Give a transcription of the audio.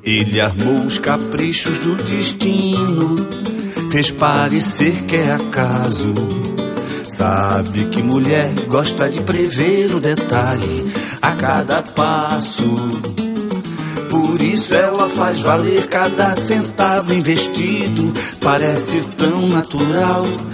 Ele armou os caprichos do destino, fez parecer que é acaso. Sabe que mulher gosta de prever o detalhe a cada passo. Por isso ela faz valer cada centavo investido. Parece tão natural